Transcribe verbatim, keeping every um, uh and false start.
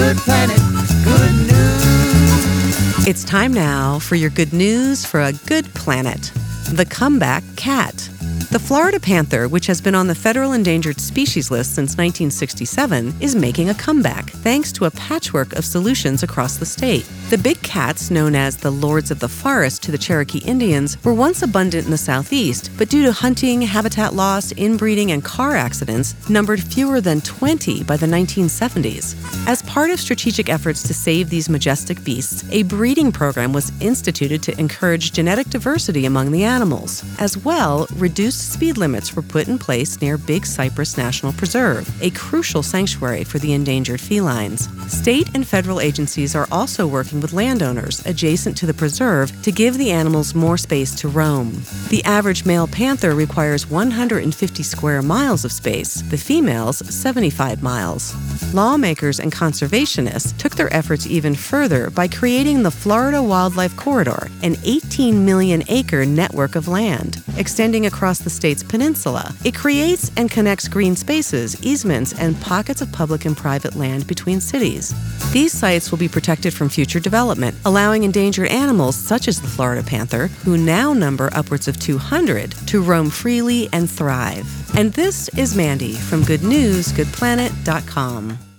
Good Planet, good news. It's time now for your good news for a good planet. The comeback cat. The Florida panther, which has been on the federal endangered species list since nineteen sixty-seven, is making a comeback thanks to a patchwork of solutions across the state. The big cats, known as the Lords of the Forest to the Cherokee Indians, were once abundant in the southeast, but due to hunting, habitat loss, inbreeding, and car accidents, numbered fewer than twenty by the nineteen seventies. As part of strategic efforts to save these majestic beasts, a breeding program was instituted to encourage genetic diversity among the animals. As well, reduced speed limits were put in place near Big Cypress National Preserve, a crucial sanctuary for the endangered felines. State and federal agencies are also working with landowners adjacent to the preserve to give the animals more space to roam. The average male panther requires one hundred fifty square miles of space, the females seventy-five miles. Lawmakers and conservationists took their efforts even further by creating the Florida Wildlife Corridor, an eighteen million acre network of land extending across the state's peninsula. It creates and connects green spaces, easements, and pockets of public and private land between cities. These sites will be protected from future development, allowing endangered animals such as the Florida panther, who now number upwards of two hundred, to roam freely and thrive. And this is Mandy from good news good planet dot com.